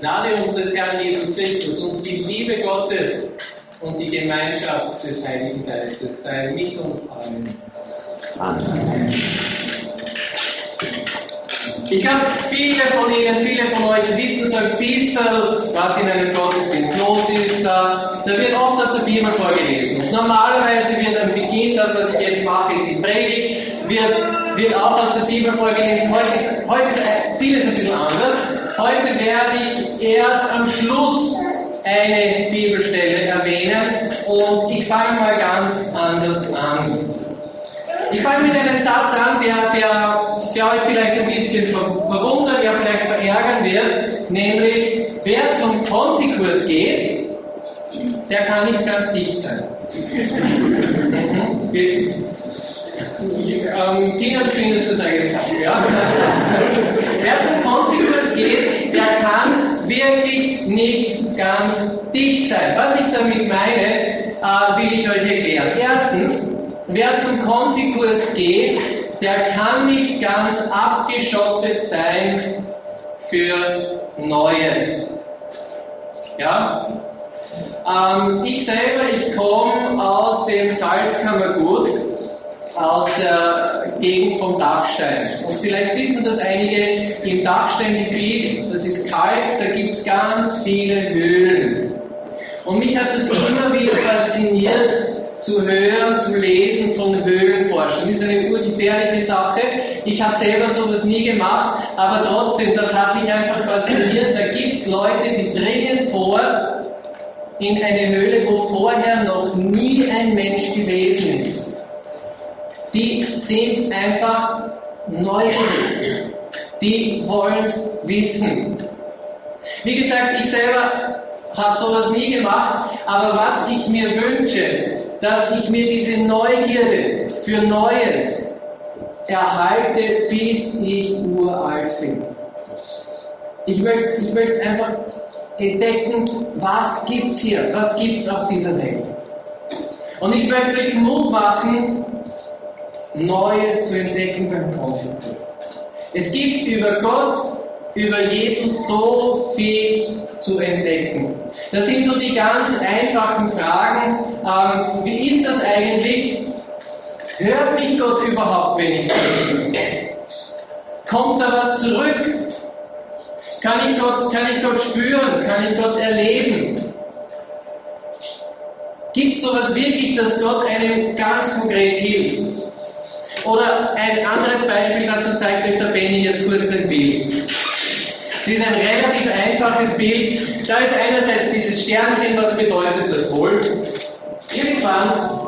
Gnade unseres Herrn Jesus Christus und die Liebe Gottes und die Gemeinschaft des Heiligen Geistes sei mit uns allen. Amen. Ich glaube, viele von euch wissen so ein bisschen, was in einem Gottesdienst los ist. Da wird oft aus der Bibel vorgelesen. Und normalerweise wird am Beginn, das, was ich jetzt mache, ist die Predigt, wird auch aus der Bibel vorgelesen. Heute ist vieles ein bisschen anders. Heute werde ich erst am Schluss eine Bibelstelle erwähnen und ich fange mal ganz anders an. Ich fange mit einem Satz an, der euch vielleicht ein bisschen verwundern, ja vielleicht verärgern wird, nämlich, wer zum Konfikurs geht, der kann nicht ganz dicht sein. Wirklich. Tina, du findest das eigentlich auch, ja? Wer zum Konfikurs geht, der kann wirklich nicht ganz dicht sein. Was ich damit meine, will ich euch erklären. Erstens, wer zum Konfikurs geht, der kann nicht ganz abgeschottet sein für Neues. Ja? Ich komme aus dem Salzkammergut, aus der Gegend vom Dachstein. Und vielleicht wissen das einige, im Dachsteingebiet, das ist kalt, da gibt es ganz viele Höhlen. Und mich hat das immer wieder fasziniert, zu hören, zu lesen von Höhlenforschern. Das ist eine urgefährliche Sache. Ich habe selber sowas nie gemacht, aber trotzdem, das hat mich einfach fasziniert. Da gibt es Leute, die dringen vor in eine Höhle, wo vorher noch nie ein Mensch gewesen ist. Die sind einfach neugierig. Die wollen es wissen. Wie gesagt, ich selber habe sowas nie gemacht, aber was ich mir wünsche, dass ich mir diese Neugierde für Neues erhalte, bis ich uralt bin. Ich möchte einfach entdecken, was gibt's hier, was gibt's auf dieser Welt. Und ich möchte euch Mut machen, Neues zu entdecken beim Konfikurs. Es gibt über Gott, über Jesus so viel zu entdecken. Das sind so die ganz einfachen Fragen. Wie ist das eigentlich? Hört mich Gott überhaupt, wenn ich bete? Kommt da was zurück? Kann ich Gott spüren? Kann ich Gott erleben? Gibt es sowas wirklich, dass Gott einem ganz konkret hilft? Oder ein anderes Beispiel, dazu zeigt euch der Benny jetzt kurz ein Bild. Das ist ein relativ einfaches Bild. Da ist einerseits dieses Sternchen, was bedeutet das wohl? Irgendwann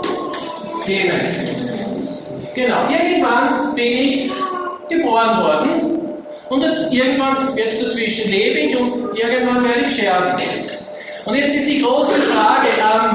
irgendwann bin ich geboren worden und jetzt dazwischen lebe ich und irgendwann werde ich sterben. Und jetzt ist die große Frage,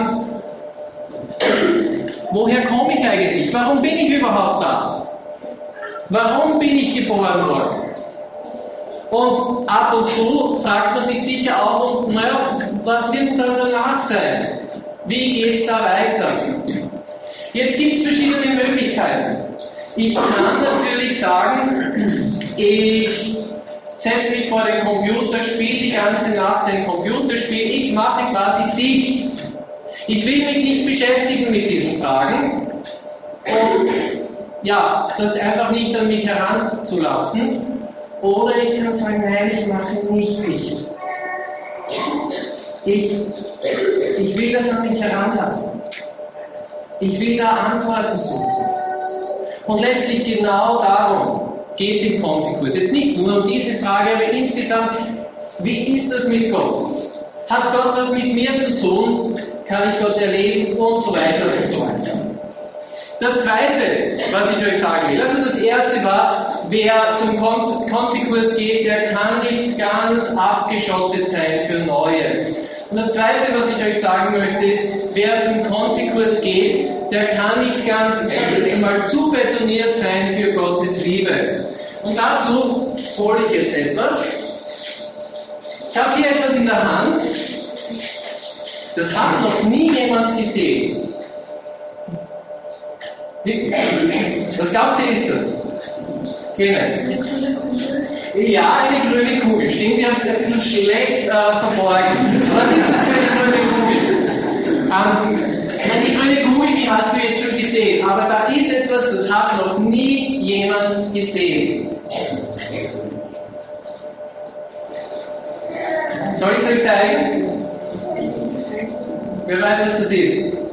woher komme ich eigentlich? Warum bin ich überhaupt da? Warum bin ich geboren worden? Und ab und zu fragt man sich sicher auch, was wird dann danach sein? Wie geht's da weiter? Jetzt gibt es verschiedene Möglichkeiten. Ich kann natürlich sagen, ich setze mich vor den Computer, spiele die ganze Nacht ein Computerspiel, ich mache quasi dicht. Ich will mich nicht beschäftigen mit diesen Fragen und das einfach nicht an mich heranzulassen. Oder ich kann sagen, nein, ich mache nicht dicht. Ich will das an mich heranlassen. Ich will da Antworten suchen. Und letztlich genau darum geht es im Konfikurs. Jetzt nicht nur um diese Frage, aber insgesamt, wie ist das mit Gott? Hat Gott was mit mir zu tun? Kann ich Gott erleben? Und so weiter und so weiter. Das Zweite, was ich euch sagen will, also das Erste war, wer zum Konfikurs geht, der kann nicht ganz abgeschottet sein für Neues. Und das Zweite, was ich euch sagen möchte, ist, wer zum Konfikurs geht, der kann nicht ganz, jetzt einmal, zu betoniert sein für Gottes Liebe. Und dazu hole ich jetzt etwas. Ich habe hier etwas in der Hand, das hat noch nie jemand gesehen. Was glaubt ihr, ist das? Ja, eine grüne Kugel. Stimmt, ich habe es ein bisschen schlecht verborgen. Was ist das für eine grüne Kugel? Die grüne Kugel, die hast du jetzt schon gesehen. Aber da ist etwas, das hat noch nie jemand gesehen. Soll ich es euch zeigen? Wer weiß, was das ist?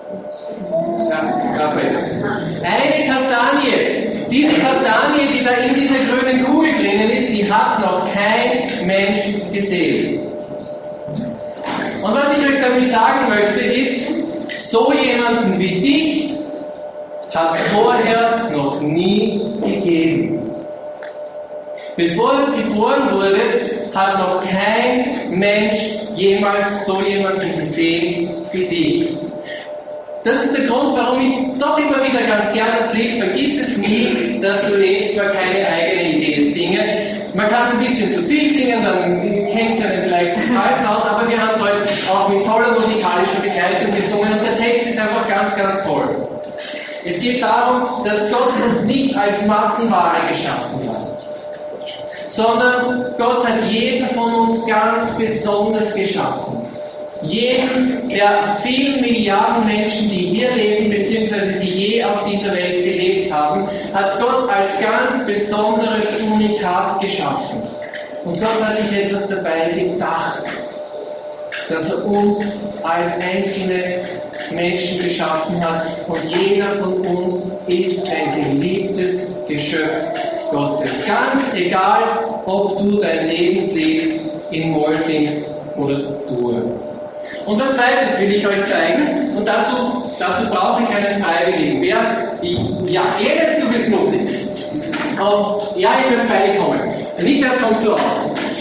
Ja, eine Kastanie. Diese Kastanie, die da in dieser grünen Kugel drinnen ist, die hat noch kein Mensch gesehen. Und was ich euch damit sagen möchte, ist, so jemanden wie dich hat es vorher noch nie gegeben. Bevor du geboren wurdest, hat noch kein Mensch jemals so jemanden gesehen wie dich. Das ist der Grund, warum ich doch immer wieder ganz gern das Lied "Vergiss es nie, dass du lebst" war keine eigene Idee singe. Man kann es ein bisschen zu viel singen, dann hängt es einem vielleicht zum Hals aus, aber wir haben es heute auch mit toller musikalischer Begleitung gesungen und der Text ist einfach ganz, ganz toll. Es geht darum, dass Gott uns nicht als Massenware geschaffen hat, sondern Gott hat jeden von uns ganz besonders geschaffen. Jeden der vielen Milliarden Menschen, die hier leben, beziehungsweise die je auf dieser Welt gelebt haben, hat Gott als ganz besonderes Unikat geschaffen. Und Gott hat sich etwas dabei gedacht, dass er uns als einzelne Menschen geschaffen hat. Und jeder von uns ist ein geliebtes Geschöpf Gottes. Ganz egal, ob du dein Lebenslied in Moll singst oder Dur. Und was Zweites will ich euch zeigen, und dazu brauche ich einen Freiwilligen. Ja, Clemens, du bist mutig. Ja, ihr könnt beide kommen. Niklas, kommst du auch.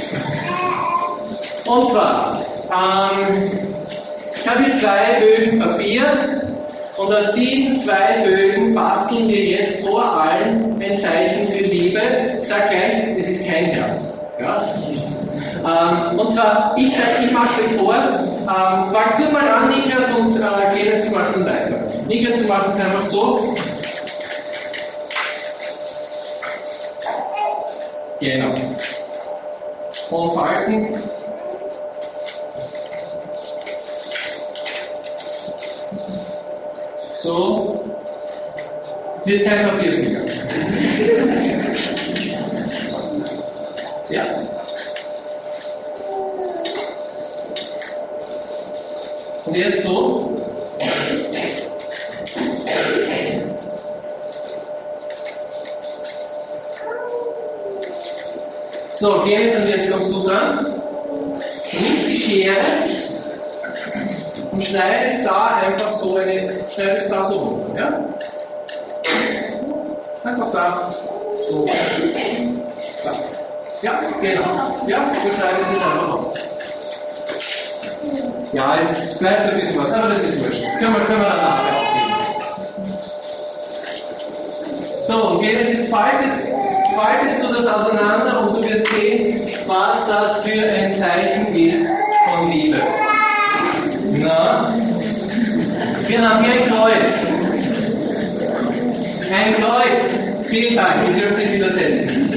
Und zwar, ich habe hier 2 Bögen Papier, und aus diesen 2 Bögen basteln wir jetzt vor allem ein Zeichen für Liebe. Ich sage gleich, es ist kein Herz. Ja? Und zwar, ich mache es euch vor, fangst du mal an, Niklas, und Clemens, du machst dann weiter. Niklas, du machst es einfach so. Genau. Und falten. So. Wird kein Papierflieger. Ja. Und jetzt so. So, Clemens, und jetzt kommst du dran. Du nimmst die Schere und schneidest da einfach so schneidest da so runter, ja? Einfach da, so. Da. Ja, genau. Ja, du schneidest es einfach auf. Ja, es bleibt ein bisschen was, aber das ist wurscht. Das können wir dann nachher aufnehmen. So, und jetzt faltest du das auseinander und du wirst sehen, was das für ein Zeichen ist von Liebe. Na? Wir haben hier ein Kreuz. Ein Kreuz. Vielen Dank, ihr dürft sich wieder setzen.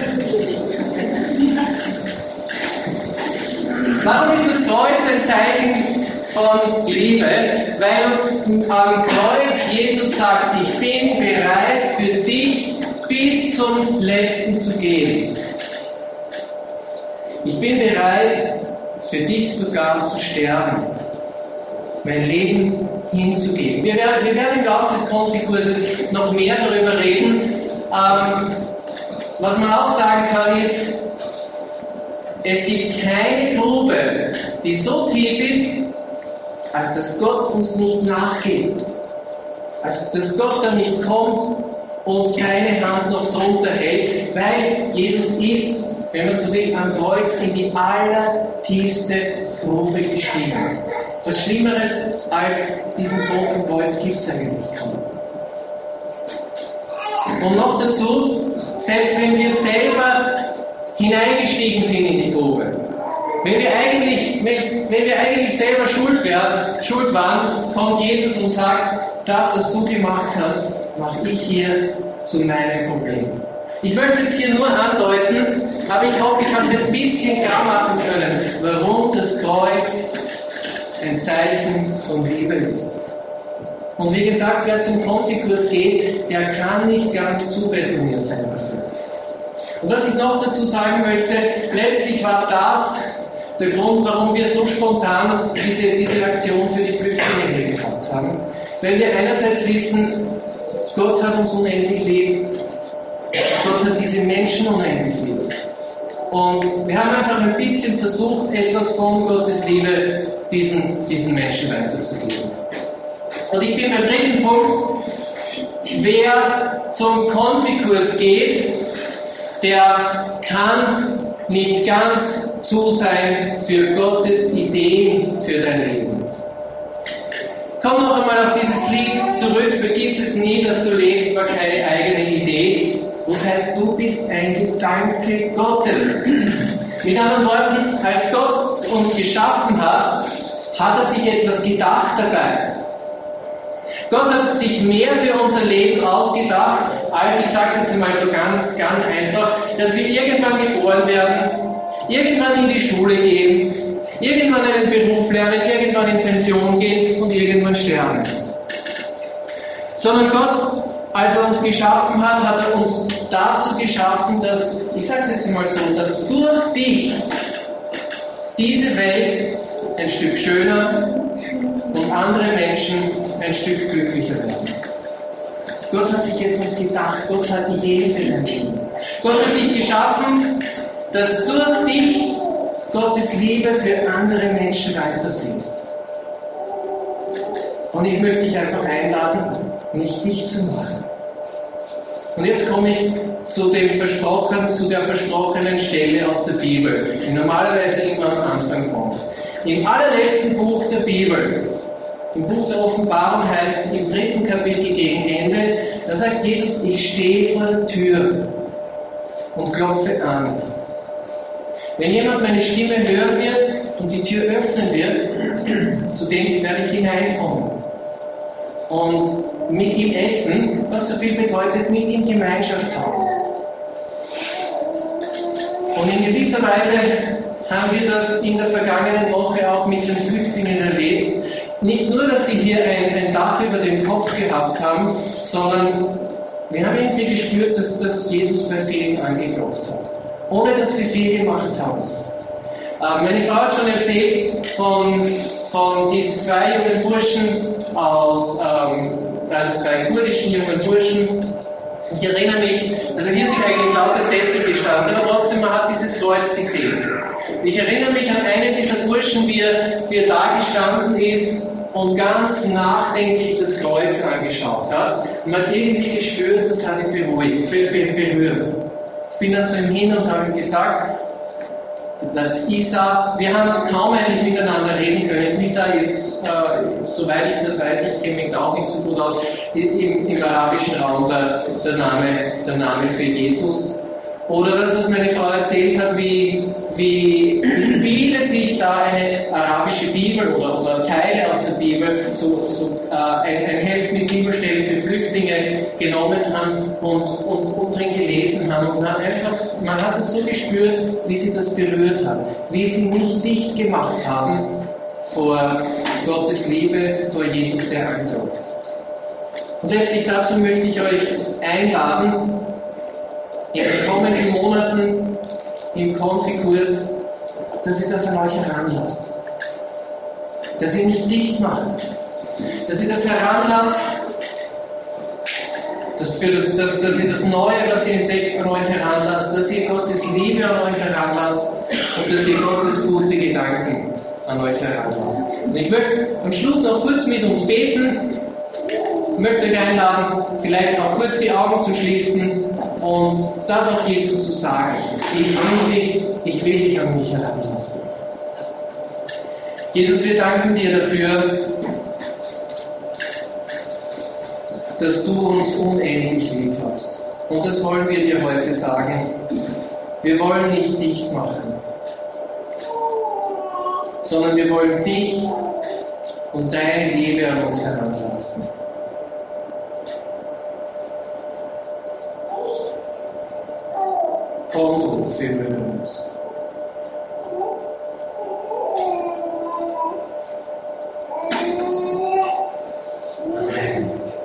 Warum ist das Kreuz ein Zeichen von Liebe? Weil uns am Kreuz Jesus sagt, ich bin bereit für dich bis zum Letzten zu gehen. Ich bin bereit für dich sogar zu sterben. Mein Leben hinzugeben. Wir werden im Laufe des Konfikurses noch mehr darüber reden. Was man auch sagen kann ist, es gibt keine Grube, die so tief ist, als dass Gott uns nicht nachgeht. Als dass Gott da nicht kommt und seine Hand noch drunter hält, weil Jesus ist, wenn man so will, am Kreuz in die allertiefste Grube gestiegen. Was Schlimmeres als diesen Tod am Kreuz gibt es eigentlich kaum. Und noch dazu, selbst wenn wir selber hineingestiegen sind in die Grube, wenn wir eigentlich selber schuld waren, kommt Jesus und sagt, das, was du gemacht hast, mache ich hier zu meinem Problem. Ich möchte es jetzt hier nur andeuten, aber ich hoffe, ich habe es ein bisschen klar machen können, warum das Kreuz ein Zeichen von Liebe ist. Und wie gesagt, wer zum Konfikurs geht, der kann nicht ganz zubetoniert sein dafür. Und was ich noch dazu sagen möchte, letztlich war das der Grund, warum wir so spontan diese Aktion für die Flüchtlinge hier gehabt haben. Weil wir einerseits wissen, Gott hat uns unendlich lieb, Gott hat diese Menschen unendlich lieb. Und wir haben einfach ein bisschen versucht, etwas von Gottes Liebe diesen Menschen weiterzugeben. Und ich bin beim dritten Punkt, wer zum Konfikurs geht, der kann nicht ganz zu sein für Gottes Ideen für dein Leben. Komm noch einmal auf dieses Lied zurück, vergiss es nie, dass du lebst, war keine eigene Idee. Das heißt, du bist ein Gedanke Gottes. Mit anderen Worten, als Gott uns geschaffen hat, hat er sich etwas gedacht dabei. Gott hat sich mehr für unser Leben ausgedacht, als, ich sage es jetzt einmal so ganz einfach, dass wir irgendwann geboren werden, irgendwann in die Schule gehen, irgendwann einen Beruf lernen, irgendwann in Pension gehen und irgendwann sterben. Sondern Gott, als er uns geschaffen hat, hat er uns dazu geschaffen, dass, ich sage es jetzt mal so, dass durch dich diese Welt ein Stück schöner und andere Menschen ein Stück glücklicher werden. Gott hat sich etwas gedacht, Gott hat Ideen für dein Leben. Gott hat dich geschaffen, dass durch dich Gottes Liebe für andere Menschen weiterfließt. Und ich möchte dich einfach einladen, nicht dicht zu machen. Und jetzt komme ich zu der versprochenen Stelle aus der Bibel, die normalerweise immer am Anfang kommt. Im allerletzten Buch der Bibel, im Buch der Offenbarung heißt es im 3. Kapitel gegen Ende, da sagt Jesus, ich stehe vor der Tür und klopfe an. Wenn jemand meine Stimme hören wird und die Tür öffnen wird, zu dem werde ich hineinkommen und mit ihm essen, was so viel bedeutet, mit ihm Gemeinschaft haben. Und in gewisser Weise haben wir das in der vergangenen Woche auch mit den Flüchtlingen erlebt. Nicht nur, dass sie hier ein Dach über dem Kopf gehabt haben, sondern wir haben irgendwie gespürt, dass Jesus bei vielen angeklopft hat, ohne dass wir viel gemacht haben. Meine Frau hat schon erzählt von diesen zwei jungen Burschen also zwei kurdischen jungen Burschen. Ich erinnere mich, also hier sind eigentlich lauter Sessel gestanden, aber trotzdem, man hat dieses Kreuz gesehen. Ich erinnere mich an einen dieser Burschen, wie er da gestanden ist und ganz nachdenklich das Kreuz angeschaut hat. Und man hat irgendwie gespürt, das hat ihn berührt. Ich bin dann zu ihm hin und habe ihm gesagt, das Isa, wir haben kaum eigentlich miteinander reden können. Isa ist, soweit ich das weiß, ich kenne mich da auch nicht so gut aus, im arabischen Raum der Name für Jesus. Oder das, was meine Frau erzählt hat, wie viele sich da eine arabische Bibel oder Teile aus der Bibel, ein Heft mit Bibelstellen für Flüchtlinge genommen haben und drin gelesen haben. Und man hat es so gespürt, wie sie das berührt hat, wie sie nicht dicht gemacht haben vor Gottes Liebe, vor Jesus, der anklopft. Und letztlich dazu möchte ich euch einladen, in den kommenden Monaten im Konfikurs, dass ihr das an euch heranlasst. Dass ihr nicht dicht macht. Dass ihr das heranlasst, dass ihr das Neue, was ihr entdeckt, an euch heranlasst, dass ihr Gottes Liebe an euch heranlasst und dass ihr Gottes gute Gedanken an euch heranlasst. Und ich möchte am Schluss noch kurz mit uns beten. Ich möchte euch einladen, vielleicht auch kurz die Augen zu schließen und das auch Jesus zu sagen. Ich will dich an mich heranlassen. Jesus, wir danken dir dafür, dass du uns unendlich lieb hast. Und das wollen wir dir heute sagen. Wir wollen nicht dicht machen, sondern wir wollen dich und deine Liebe an uns heranlassen. Konto führen uns.